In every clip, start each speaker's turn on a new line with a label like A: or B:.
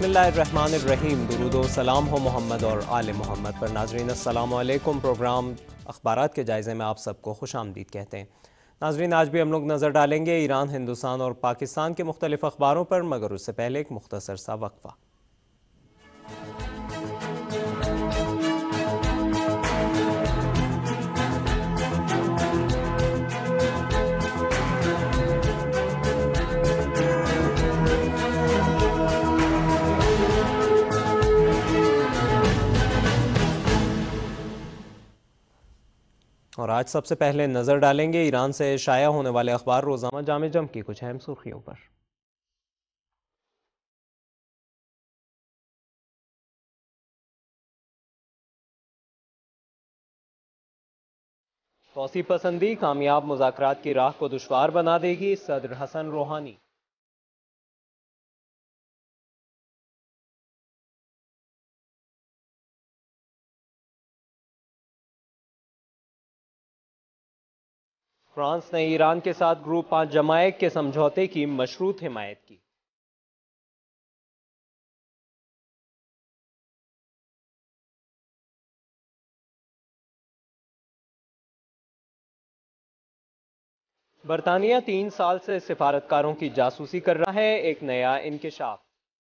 A: اللہ الرحمن الرحیم، درود و سلام ہو محمد اور آل محمد پر۔ ناظرین السلام علیکم۔ پروگرام اخبارات کے جائزے میں آپ سب کو خوش آمدید کہتے ہیں۔ ناظرین، آج بھی ہم لوگ نظر ڈالیں گے ایران، ہندوستان اور پاکستان کے مختلف اخباروں پر، مگر اس سے پہلے ایک مختصر سا وقفہ۔ اور آج سب سے پہلے نظر ڈالیں گے ایران سے شائع ہونے والے اخبار روزنامہ جامع جم کی کچھ اہم سرخیوں پر۔ توسیع پسندی کامیاب مذاکرات کی راہ کو دشوار بنا دے گی، صدر حسن روحانی۔ فرانس نے ایران کے ساتھ گروپ 5 جمائع کے سمجھوتے کی مشروط حمایت کی۔ برطانیہ 3 سال سے سفارتکاروں کی جاسوسی کر رہا ہے، ایک نیا انکشاف۔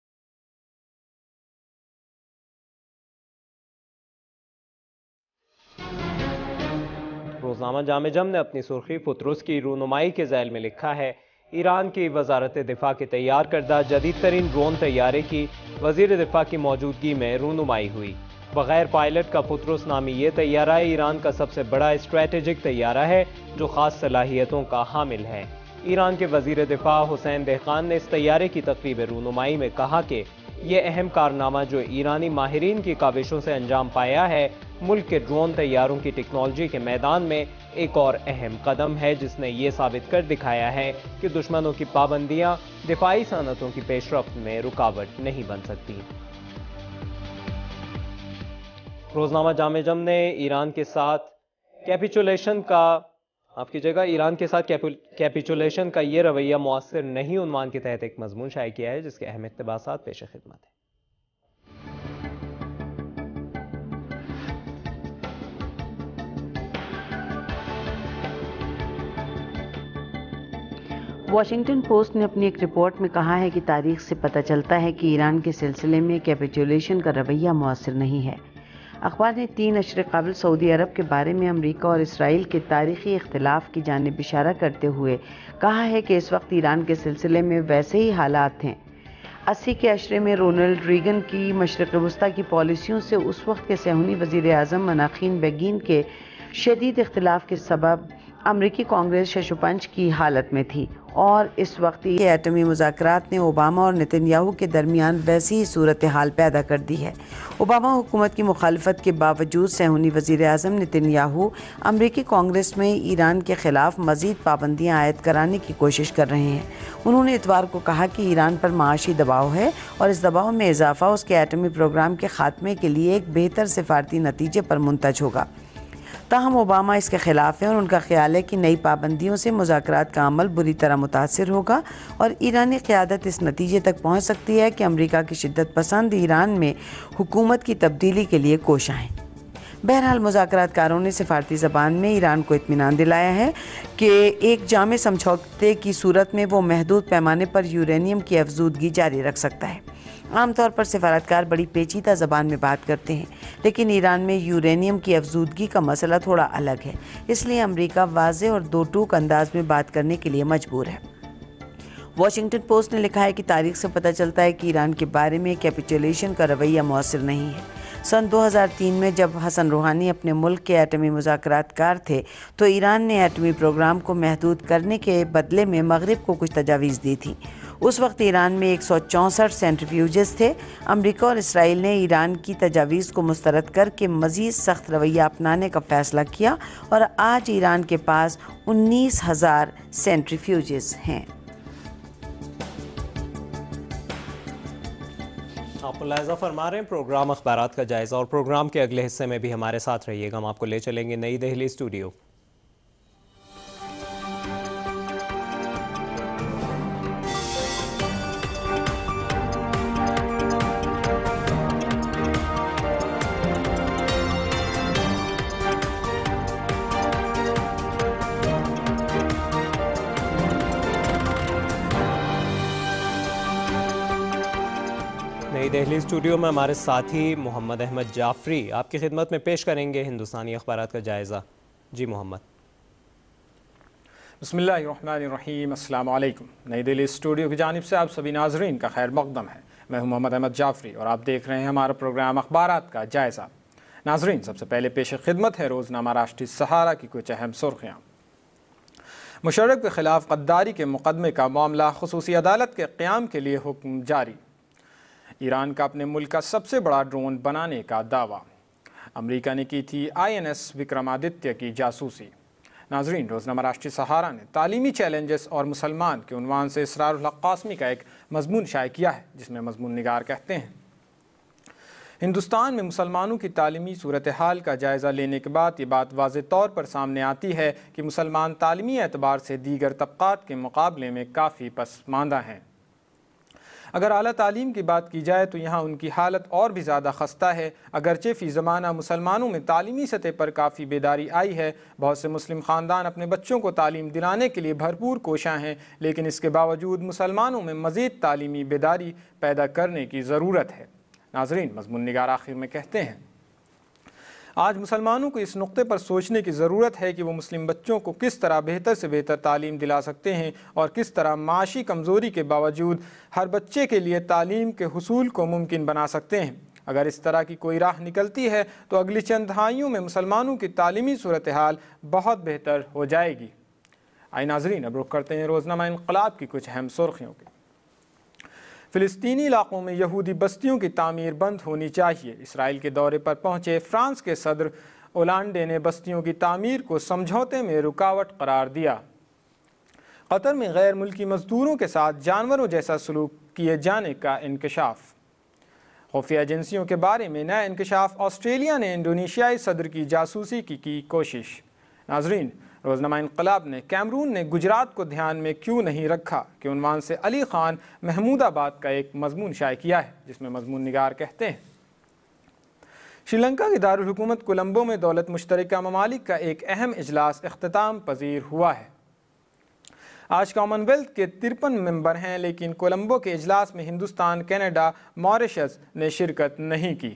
A: روزنامہ جامع جم نے اپنی سرخی پطرس کی رونمائی کے ذیل میں لکھا ہے، ایران کی وزارت دفاع کے تیار کردہ جدید ترین ڈرون طیارے کی وزیر دفاع کی موجودگی میں رونمائی ہوئی۔ بغیر پائلٹ کا پطرس نامی یہ طیارہ ایران کا سب سے بڑا اسٹریٹجک طیارہ ہے جو خاص صلاحیتوں کا حامل ہے۔ ایران کے وزیر دفاع حسین دہقان نے اس طیارے کی تقریب رونمائی میں کہا کہ یہ اہم کارنامہ جو ایرانی ماہرین کی کاوشوں سے انجام پایا ہے، ملک کے ڈرون طیاروں کی ٹیکنالوجی کے میدان میں ایک اور اہم قدم ہے، جس نے یہ ثابت کر دکھایا ہے کہ دشمنوں کی پابندیاں دفاعی صنعتوں کی پیش رفت میں رکاوٹ نہیں بن سکتی۔ روزنامہ جامع جم نے ایران کے ساتھ کیپیچولیشن کا یہ رویہ مؤثر نہیں عنوان کے تحت ایک مضمون شائع کیا ہے، جس کے اہم اقتباسات پیش خدمت ہیں۔
B: واشنگٹن پوسٹ نے اپنی ایک رپورٹ میں کہا ہے کہ تاریخ سے پتہ چلتا ہے کہ ایران کے سلسلے میں کیپیچولیشن کا رویہ مؤثر نہیں ہے۔ اخبار نے 3 اشر قابل سعودی عرب کے بارے میں امریکہ اور اسرائیل کے تاریخی اختلاف کی جانب اشارہ کرتے ہوئے کہا ہے کہ اس وقت ایران کے سلسلے میں ویسے ہی حالات ہیں۔ 80 کے عشرے میں رونلڈ ریگن کی مشرق وسطیٰ کی پالیسیوں سے اس وقت کے صہیونی وزیر اعظم مناخین بیگین کے شدید اختلاف کے سبب امریکی کانگریس ششوپنج کی حالت میں تھی، اور اس وقت کے ایٹمی مذاکرات نے اوباما اور نتنیاہو کے درمیان ویسی ہی صورتحال پیدا کر دی ہے۔ اوباما حکومت کی مخالفت کے باوجود صہیونی وزیر اعظم نتنیاہو امریکی کانگریس میں ایران کے خلاف مزید پابندیاں عائد کرانے کی کوشش کر رہے ہیں۔ انہوں نے اتوار کو کہا کہ ایران پر معاشی دباؤ ہے اور اس دباؤ میں اضافہ اس کے ایٹمی پروگرام کے خاتمے کے لیے ایک بہتر سفارتی نتیجے پر منتج ہوگا۔ تاہم اوباما اس کے خلاف ہیں اور ان کا خیال ہے کہ نئی پابندیوں سے مذاکرات کا عمل بری طرح متاثر ہوگا اور ایرانی قیادت اس نتیجے تک پہنچ سکتی ہے کہ امریکہ کی شدت پسند ایران میں حکومت کی تبدیلی کے لیے کوشاں ہیں۔ بہرحال مذاکرات کاروں نے سفارتی زبان میں ایران کو اطمینان دلایا ہے کہ ایک جامع سمجھوتے کی صورت میں وہ محدود پیمانے پر یورینیم کی افزودگی جاری رکھ سکتا ہے۔ عام طور پر سفارتکار بڑی پیچیدہ زبان میں بات کرتے ہیں، لیکن ایران میں یورینیم کی افزودگی کا مسئلہ تھوڑا الگ ہے، اس لیے امریکہ واضح اور دو ٹوک انداز میں بات کرنے کے لیے مجبور ہے۔ واشنگٹن پوسٹ نے لکھا ہے کہ تاریخ سے پتہ چلتا ہے کہ ایران کے بارے میں کیپیچولیشن کا رویہ مؤثر نہیں ہے۔ سن 2003 میں جب حسن روحانی اپنے ملک کے ایٹمی مذاکرات کار تھے تو ایران نے ایٹمی پروگرام کو محدود کرنے کے بدلے میں مغرب کو کچھ تجاویز دی تھی۔ اس وقت ایران میں 164 سینٹریفیوجز تھے۔ امریکہ اور اسرائیل نے ایران کی تجاویز کو مسترد کر کے مزید سخت رویہ اپنانے کا فیصلہ کیا اور آج ایران کے پاس 19,000 سینٹریفیوجز ہیں۔
A: آپ ملاحظہ فرما رہے ہیں پروگرام اخبارات کا جائزہ، اور پروگرام کے اگلے حصے میں بھی ہمارے ساتھ رہیے گا۔ ہم آپ کو لے چلیں گے نئی دہلی اسٹوڈیو۔ دہلی اسٹوڈیو میں ہمارے ساتھی محمد احمد جعفری آپ کی خدمت میں پیش کریں گے ہندوستانی اخبارات کا جائزہ. جی محمد.
C: بسم اللہ الرحمن الرحیم. السلام علیکم. نئی دہلی اسٹوڈیو کی جانب سے آپ سبھی ناظرین کا خیر مقدم ہے. میں ہوں محمد احمد جعفری اور آپ دیکھ رہے ہیں ہمارا پروگرام اخبارات کا جائزہ. ناظرین, سب سے پہلے پیش خدمت ہے روزنامہ راشٹریہ سہارا کی کچھ اہم سرخیاں. مشرف کے خلاف غداری کے مقدمے کا معاملہ, خصوصی عدالت کے قیام کے لیے حکم جاری. ایران کا اپنے ملک کا سب سے بڑا ڈرون بنانے کا دعویٰ. امریکہ نے کی تھی INS وکرمادتیہ کی جاسوسی. ناظرین, روزنامہ راشٹریہ سہارا نے تعلیمی چیلنجز اور مسلمان کے عنوان سے اسرار الحق قاسمی کا ایک مضمون شائع کیا ہے, جس میں مضمون نگار کہتے ہیں, ہندوستان میں مسلمانوں کی تعلیمی صورتحال کا جائزہ لینے کے بعد یہ بات واضح طور پر سامنے آتی ہے کہ مسلمان تعلیمی اعتبار سے دیگر طبقات کے مقابلے میں کافی پسماندہ ہیں. اگر اعلیٰ تعلیم کی بات کی جائے تو یہاں ان کی حالت اور بھی زیادہ خستہ ہے. اگرچہ فی زمانہ مسلمانوں میں تعلیمی سطح پر کافی بیداری آئی ہے, بہت سے مسلم خاندان اپنے بچوں کو تعلیم دلانے کے لیے بھرپور کوشاں ہیں, لیکن اس کے باوجود مسلمانوں میں مزید تعلیمی بیداری پیدا کرنے کی ضرورت ہے. ناظرین, مضمون نگار آخر میں کہتے ہیں, آج مسلمانوں کو اس نقطے پر سوچنے کی ضرورت ہے کہ وہ مسلم بچوں کو کس طرح بہتر سے بہتر تعلیم دلا سکتے ہیں اور کس طرح معاشی کمزوری کے باوجود ہر بچے کے لیے تعلیم کے حصول کو ممکن بنا سکتے ہیں. اگر اس طرح کی کوئی راہ نکلتی ہے تو اگلی چند دہائیوں میں مسلمانوں کی تعلیمی صورتحال بہت بہتر ہو جائے گی. آئیے ناظرین, اب رخ کرتے ہیں روزنامہ انقلاب کی کچھ اہم سرخیوں کے. فلسطینی علاقوں میں یہودی بستیوں کی تعمیر بند ہونی چاہیے. اسرائیل کے دورے پر پہنچے فرانس کے صدر اولانڈے نے بستیوں کی تعمیر کو سمجھوتے میں رکاوٹ قرار دیا. قطر میں غیر ملکی مزدوروں کے ساتھ جانوروں جیسا سلوک کیے جانے کا انکشاف. خفیہ ایجنسیوں کے بارے میں نیا انکشاف. آسٹریلیا نے انڈونیشیائی صدر کی جاسوسی کی کوشش. ناظرین, روزنامہ انقلاب نے کیمرون نے گجرات کو دھیان میں کیوں نہیں رکھا کے عنوان سے علی خان محمود آباد کا ایک مضمون شائع کیا ہے, جس میں مضمون نگار کہتے ہیں, شری لنکا کے دارالحکومت کولمبو میں دولت مشترکہ ممالک کا ایک اہم اجلاس اختتام پذیر ہوا ہے. آج کامن ویلتھ کے 53 ممبر ہیں, لیکن کولمبو کے اجلاس میں ہندوستان, کینیڈا, ماریشس نے شرکت نہیں کی.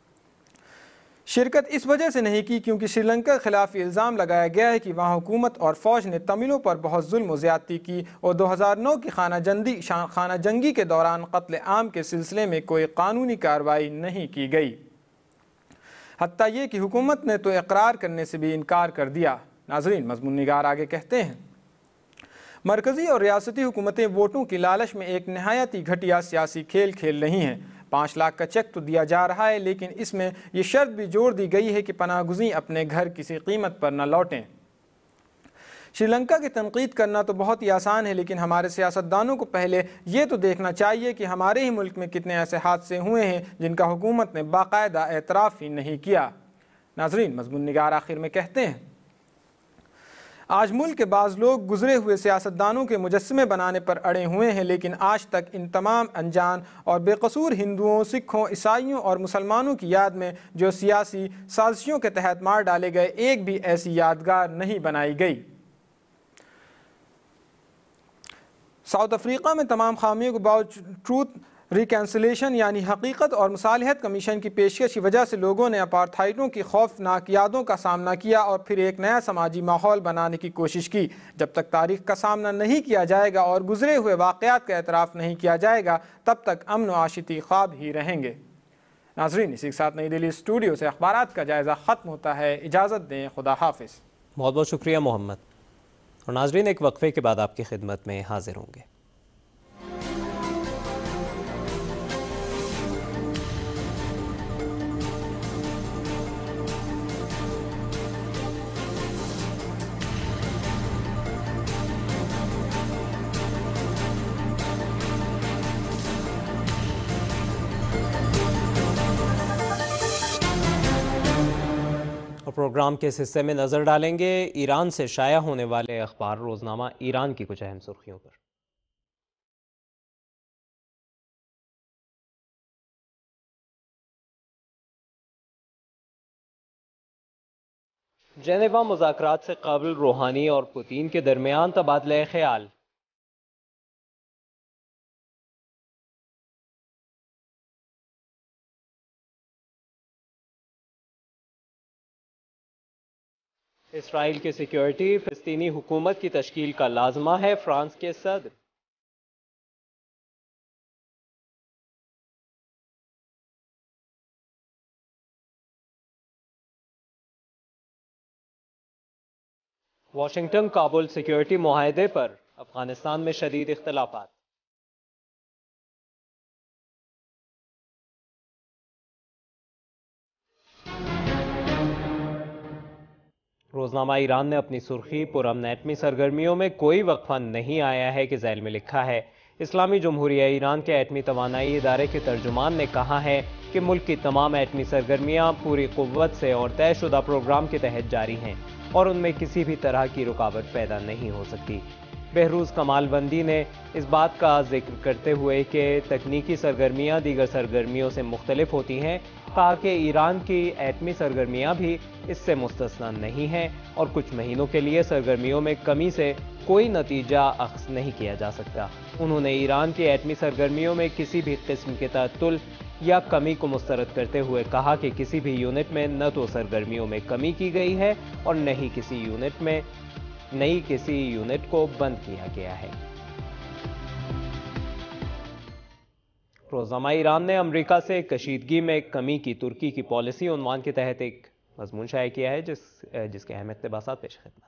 C: شرکت اس وجہ سے نہیں کی کیونکہ سری لنکا کے خلاف الزام لگایا گیا ہے کہ وہاں حکومت اور فوج نے تملوں پر بہت ظلم و زیادتی کی اور 2009 کی خانہ جنگی کے دوران قتل عام کے سلسلے میں کوئی قانونی کارروائی نہیں کی گئی. حتیٰ یہ کہ حکومت نے تو اقرار کرنے سے بھی انکار کر دیا. ناظرین, مضمون نگار آگے کہتے ہیں, مرکزی اور ریاستی حکومتیں ووٹوں کی لالچ میں ایک نہایت ہی گھٹیا سیاسی کھیل کھیل رہی ہیں. 5 لاکھ کا چیک تو دیا جا رہا ہے, لیکن اس میں یہ شرط بھی جوڑ دی گئی ہے کہ پناہ گزین اپنے گھر کسی قیمت پر نہ لوٹیں. شری لنکا کی تنقید کرنا تو بہت ہی آسان ہے, لیکن ہمارے سیاستدانوں کو پہلے یہ تو دیکھنا چاہیے کہ ہمارے ہی ملک میں کتنے ایسے حادثے ہوئے ہیں جن کا حکومت نے باقاعدہ اعتراف ہی نہیں کیا. ناظرین, مضمون نگار آخر میں کہتے ہیں, آج ملک کے بعض لوگ گزرے ہوئے سیاستدانوں کے مجسمے بنانے پر اڑے ہوئے ہیں, لیکن آج تک ان تمام انجان اور بے قصور ہندوؤں, سکھوں, عیسائیوں اور مسلمانوں کی یاد میں جو سیاسی سازشوں کے تحت مار ڈالے گئے, ایک بھی ایسی یادگار نہیں بنائی گئی. ساؤتھ افریقہ میں تمام خامیوں کے باوجود ٹروتھ ریکنسیلیشن یعنی حقیقت اور مصالحت کمیشن کی پیشکش کی وجہ سے لوگوں نے اپارتھائڈوں کی خوفناک یادوں کا سامنا کیا اور پھر ایک نیا سماجی ماحول بنانے کی کوشش کی. جب تک تاریخ کا سامنا نہیں کیا جائے گا اور گزرے ہوئے واقعات کا اعتراف نہیں کیا جائے گا, تب تک امن و عاشتی خواب ہی رہیں گے. ناظرین, اسی کے ساتھ نئی دہلی اسٹوڈیو سے اخبارات کا جائزہ ختم ہوتا ہے. اجازت دیں, خدا حافظ.
A: بہت بہت شکریہ محمد. اور ناظرین, ایک وقفے کے بعد آپ کی خدمت میں حاضر ہوں گے. پروگرام کے اس حصے میں نظر ڈالیں گے ایران سے شائع ہونے والے اخبار روزنامہ ایران کی کچھ اہم سرخیوں پر. جنیوا مذاکرات سے قبل روحانی اور پوتین کے درمیان تبادلہ خیال. اسرائیل کی سیکیورٹی فلسطینی حکومت کی تشکیل کا لازمہ ہے، فرانس کے صدر۔ واشنگٹن کابل سیکیورٹی معاہدے پر افغانستان میں شدید اختلافات۔ روزنامہ ایران نے اپنی سرخی پرامن ایٹمی سرگرمیوں میں کوئی وقفہ نہیں آیا ہے کے ذیل میں لکھا ہے، اسلامی جمہوریہ ایران کے ایٹمی توانائی ادارے کے ترجمان نے کہا ہے کہ ملک کی تمام ایٹمی سرگرمیاں پوری قوت سے اور طے شدہ پروگرام کے تحت جاری ہیں اور ان میں کسی بھی طرح کی رکاوٹ پیدا نہیں ہو سکتی۔ بہروز کمال بندی نے اس بات کا ذکر کرتے ہوئے کہ تکنیکی سرگرمیاں دیگر سرگرمیوں سے مختلف ہوتی ہیں، کہا کہ ایران کی ایٹمی سرگرمیاں بھی اس سے مستثنی نہیں ہیں اور کچھ مہینوں کے لیے سرگرمیوں میں کمی سے کوئی نتیجہ اخذ نہیں کیا جا سکتا۔ انہوں نے ایران کی ایٹمی سرگرمیوں میں کسی بھی قسم کے تعطل یا کمی کو مسترد کرتے ہوئے کہا کہ کسی بھی یونٹ میں نہ تو سرگرمیوں میں کمی کی گئی ہے اور نہ ہی کسی یونٹ کو بند کیا گیا ہے۔ روزنامہ ایران نے امریکہ سے کشیدگی میں کمی کی ترکی کی پالیسی عنوان کے تحت ایک مضمون شائع کیا ہے جس کے اہم اقتباسات پیش خدمت ہیں۔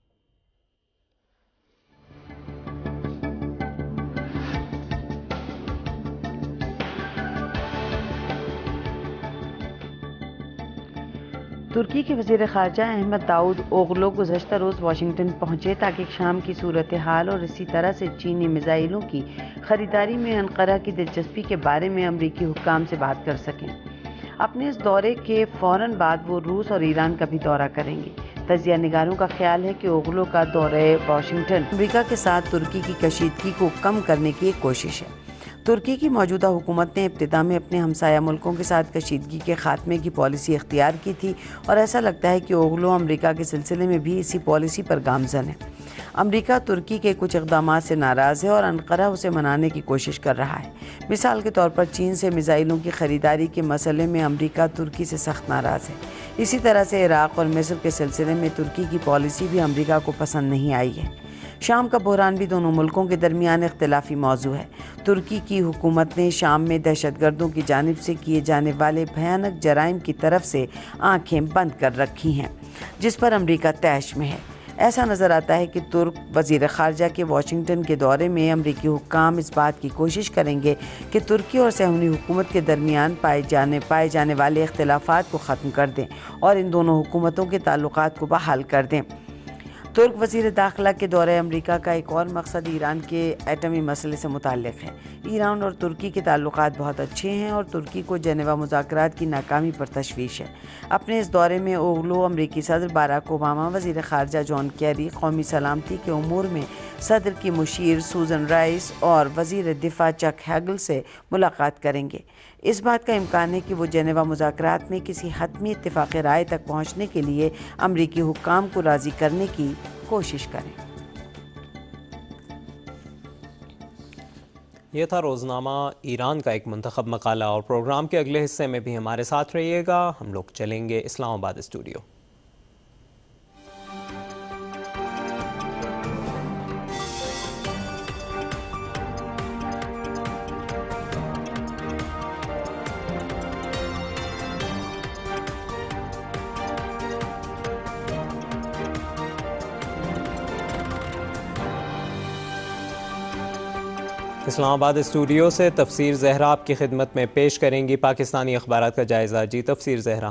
B: ترکی کے وزیر خارجہ احمد داؤد اوغلو گزشتہ روز واشنگٹن پہنچے تاکہ شام کی صورتحال اور اسی طرح سے چینی میزائلوں کی خریداری میں انقرہ کی دلچسپی کے بارے میں امریکی حکام سے بات کر سکیں۔ اپنے اس دورے کے فوراً بعد وہ روس اور ایران کا بھی دورہ کریں گے۔ تجزیہ نگاروں کا خیال ہے کہ اوغلو کا دورہ واشنگٹن امریکہ کے ساتھ ترکی کی کشیدگی کو کم کرنے کی ایک کوشش ہے۔ ترکی کی موجودہ حکومت نے ابتدا میں اپنے ہمسایہ ملکوں کے ساتھ کشیدگی کے خاتمے کی پالیسی اختیار کی تھی اور ایسا لگتا ہے کہ اوغلو امریکہ کے سلسلے میں بھی اسی پالیسی پر گامزن ہے۔ امریکہ ترکی کے کچھ اقدامات سے ناراض ہے اور انقرہ اسے منانے کی کوشش کر رہا ہے۔ مثال کے طور پر چین سے میزائلوں کی خریداری کے مسئلے میں امریکہ ترکی سے سخت ناراض ہے۔ اسی طرح سے عراق اور مصر کے سلسلے میں ترکی کی پالیسی بھی امریکہ کو پسند نہیں آئی ہے۔ شام کا بحران بھی دونوں ملکوں کے درمیان اختلافی موضوع ہے۔ ترکی کی حکومت نے شام میں دہشت گردوں کی جانب سے کیے جانے والے بھیانک جرائم کی طرف سے آنکھیں بند کر رکھی ہیں، جس پر امریکہ طیش میں ہے۔ ایسا نظر آتا ہے کہ ترک وزیر خارجہ کے واشنگٹن کے دورے میں امریکی حکام اس بات کی کوشش کریں گے کہ ترکی اور صہیونی حکومت کے درمیان پائے جانے والے اختلافات کو ختم کر دیں اور ان دونوں حکومتوں کے تعلقات کو بحال کر دیں۔ ترک وزیر داخلہ کے دورہ امریکہ کا ایک اور مقصد ایران کے ایٹمی مسئلے سے متعلق ہے۔ ایران اور ترکی کے تعلقات بہت اچھے ہیں اور ترکی کو جنیوا مذاکرات کی ناکامی پر تشویش ہے۔ اپنے اس دورے میں اوغلو امریکی صدر باراک اوباما، وزیر خارجہ جان کیری، قومی سلامتی کے امور میں صدر کی مشیر سوزن رائس اور وزیر دفاع چک ہیگل سے ملاقات کریں گے۔ اس بات کا امکان ہے کہ وہ جنیوا مذاکرات میں کسی حتمی اتفاق رائے تک پہنچنے کے لیے امریکی حکام کو راضی کرنے کی کوشش کریں۔
A: یہ تھا روزنامہ ایران کا ایک منتخب مقالہ، اور پروگرام کے اگلے حصے میں بھی ہمارے ساتھ رہیے گا۔ ہم لوگ چلیں گے اسلام آباد اسٹوڈیو۔ اسلام آباد اسٹوڈیو سے تفسیر زہرا آپ کی خدمت میں پیش کریں گی پاکستانی اخبارات کا جائزہ۔ جی تفسیر زہرا۔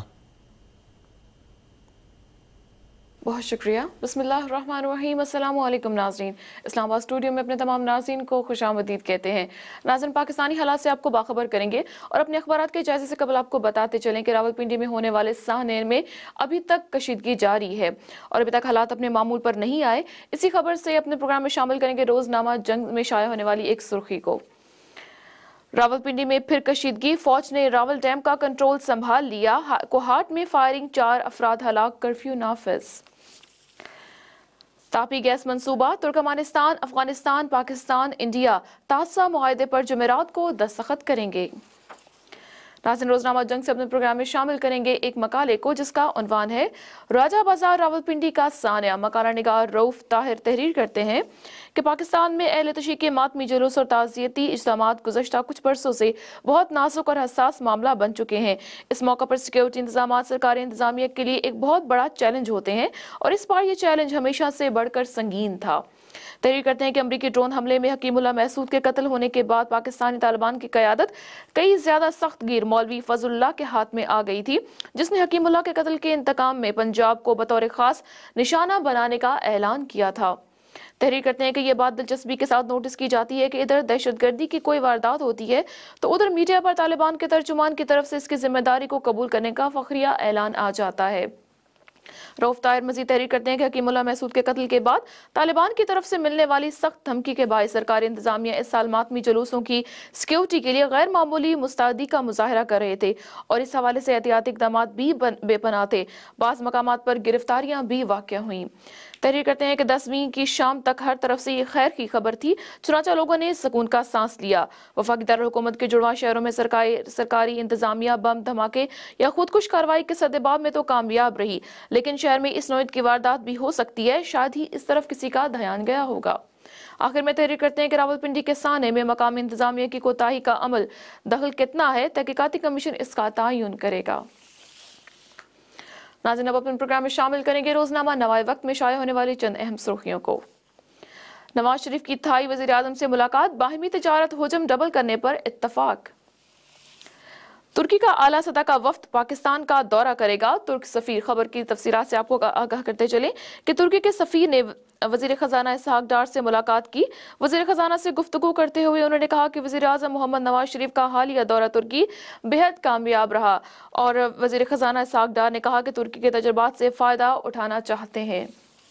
D: بہت شکریہ۔ بسم اللہ الرحمن الرحیم۔ السلام علیکم ناظرین، اسلام آباد اسٹوڈیو میں اپنے تمام ناظرین کو خوش آمدید کہتے ہیں۔ ناظرین، پاکستانی حالات سے آپ کو باخبر کریں گے اور اپنے اخبارات کے جائزے سے قبل آپ کو بتاتے چلیں کہ راولپنڈی میں ہونے والے سانحہ میں ابھی تک کشیدگی جاری ہے اور ابھی تک حالات اپنے معمول پر نہیں آئے۔ اسی خبر سے اپنے پروگرام میں شامل کریں گے روزنامہ جنگ میں شائع ہونے والی ایک سرخی کو۔ راولپنڈی میں پھر کشیدگی، فوج نے راول ڈیم کا کنٹرول سنبھال لیا، کوہاٹ میں فائرنگ، 4 افراد ہلاک، کرفیو نافذ۔ تاپی گیس منصوبہ، ترکمانستان، افغانستان، پاکستان، انڈیا تاسا معاہدے پر جمعرات کو دستخط کریں گے۔ नाज़रीन, रोजनामा जंग से अपने प्रोग्राम में शामिल करेंगे एक मकाले को जिसका उन्वान है राजा बाजार रावलपिंडी का सानिया। मकाला निगार रऊफ ताहिर तहरीर करते हैं कि पाकिस्तान में अहले तशी के मातमी जुलूस और ताज़ियती इज्तिमात गुज़श्ता कुछ बरसों से बहुत नाजुक और हसास मामला बन चुके हैं। इस मौका पर सिक्योरिटी इंतजाम सरकारी इंतजामिया के लिए एक बहुत बड़ा चैलेंज होते हैं और इस बार ये चैलेंज हमेशा से बढ़कर संगीन था। तहरीर करते हैं कि अमरीकी ड्रोन हमले में हकीमुल्लाह महसूद के कत्ल होने के बाद पाकिस्तानी तालिबान की क़यादत कई ज्यादा सख्त गिर मौलवी फजलुल्लाह के हाथ में आ गई थी, जिसने हकीमुल्लाह के कत्ल के इंतकाम में पंजाब को बतौर खास निशाना बनाने का ऐलान किया था। तहरीर करते हैं कि यह बात दिलचस्पी के साथ नोटिस की जाती है कि इधर दहशतगर्दी की कोई वारदात होती है तो उधर मीडिया पर तालिबान के तर्जुमान की तरफ से इसकी जिम्मेदारी को कबूल करने का फखरिया ऐलान आ जाता है। रऊफ ताहिर मजीद तहरीर करते हैं कि हकीमुल्लाह महसूद के कत्ल के बाद तालिबान की तरफ से मिलने वाली सख्त धमकी के बायस सरकारी इंतजामिया इस साल मातमी जुलूसों की सिक्योरिटी के लिए गैर मामूली मुस्तैदी का मुजाहरा कर रहे थे और इस हवाले से एहतियाती इक़दाम भी बेपनाह थे। बाज़ मकामात पर गिरफ्तारियां भी वाक़या हुई। तहरीर करते हैं कि 10वीं की शाम तक हर तरफ से ये खैर की खबर थी, चुनाचा लोगों ने सुकून का सांस लिया। वफाकी दारुल-हुकूमत के जुड़वा शहरों में सरकारी इंतजामिया बम धमाके या खुदकुश कार्रवाई के सद्देबाब में तो कामयाब रही, लेकिन शहर में इस नौयत की वारदात भी हो सकती है, शायद ही इस तरफ किसी का ध्यान गया होगा। आखिर में तहरीर करते हैं कि रावलपिंडी के साने में मकामी इंतजामिया की कोताही का अमल दखल कितना है, तहकीकाती कमीशन इसका तयन करेगा। नाज़रीन, अब अपने प्रोग्राम में शामिल करेंगे रोजनामा नवाए वक्त में शाया होने वाली चंद अहम सुर्खियों को। नवाज शरीफ की थाई वज़ीर आज़म से मुलाकात, बाहिमी तिजारत होजम डबल करने पर इत्तफाक। तुर्की का आला सतह का वफ्द पाकिस्तान का दौरा करेगा, तुर्क सफीर। खबर की तफसीलात से आपको आगाह करते चले कि तुर्की के सफीर ने वज़ीर ख़जाना इसहाक डार से मुलाकात की। वज़ीर ख़जाना से गुफ्तगू करते हुए उन्होंने कहा कि वज़ीर आज़म मोहम्मद नवाज शरीफ का हालिया दौरा तुर्की बेहद कामयाब रहा और वज़ीर ख़जाना इसहाक डार ने कहा कि तुर्की के तजुर्बात से फ़ायदा उठाना चाहते हैं।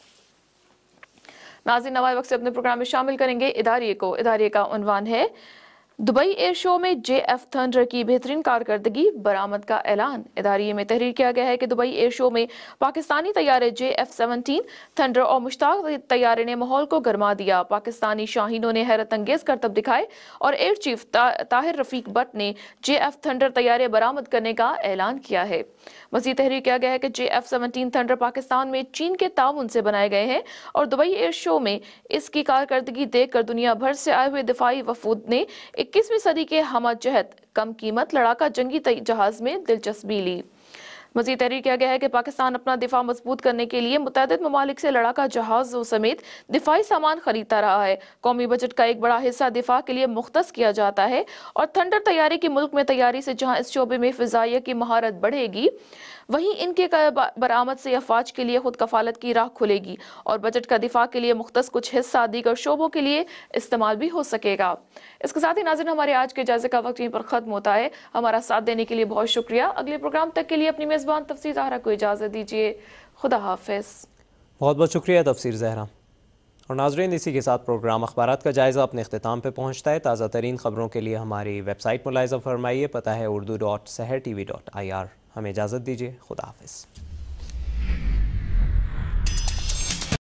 D: नाज़रीन, नवाए वक्त से अपने प्रोग्राम में शामिल करेंगे इदारिये को। इदारिये का उन्वान है दुबई एयर शो में JF थंडर की बेहतरीन कारकर्दगी, बरामद का ऐलान। इदारिये में तहरीर किया गया है कि दुबई एयर शो में पाकिस्तानी तैयारे JF-17 थंडर और मुश्ताक तैयारे ने माहौल को गरमा दिया। पाकिस्तानी शाहीनों ने हैरत अंगेज करतब दिखाए और एयर चीफ ताहिर रफीक बट ने JF थंडर तैयारे बरामद करने का ऐलान किया है। मज़ीद तहरीर किया गया है कि JF-17 थंडर पाकिस्तान में चीन के ताउन से बनाए गए हैं और दुबई एयर शो में इसकी कारकर्दगी देखकर दुनिया भर से आए हुए दिफाई वफूद ने 21वीं सदी के हमजहत कम कीमत लड़ाका जंगी जहाज में दिलचस्पी ली। मज़ीद तहरीर किया गया है कि पाकिस्तान अपना दिफा मजबूत करने के लिए मुतअद्दिद ममालिक से लड़ाका जहाज़ों समेत दिफाई सामान खरीदता रहा है। कौमी बजट का एक बड़ा हिस्सा दिफा के लिए मुख्तस किया जाता है और थंडर तैयारी की मुल्क में तैयारी से जहां इस शोबे में फिजाइया की महारत बढ़ेगी, वहीं इनके बरामद से अफवाज के लिए खुद कफालत की राह खुलेगी और बजट का दिफा के लिए मुख्तस कुछ हिस्सा दीगर शोबों के लिए इस्तेमाल भी हो सकेगा। इसके साथ ही नाज़रीन, हमारे आज के जायजे का वक्त यहीं पर खत्म होता है। हमारा साथ देने के लिए बहुत शुक्रिया। अगले प्रोग्राम तक के लिए अपनी मेज़बान तफसीर ज़हरा को इजाज़त दीजिए। खुदा हाफिज़।
A: बहुत बहुत शुक्रिया तफसीर ज़हरा। और नाज़रीन, इसी के साथ प्रोग्राम अखबारात का जायज़ा अपने इख्तिताम पे पहुँचता है। ताज़ा तरीन ख़बरों के लिए हमारी वेबसाइट मुलाहिज़ा फरमाइए, पता है urdu.sehertv.ir। हमें इजाज़त दीजिए। खुदा हाफिज़।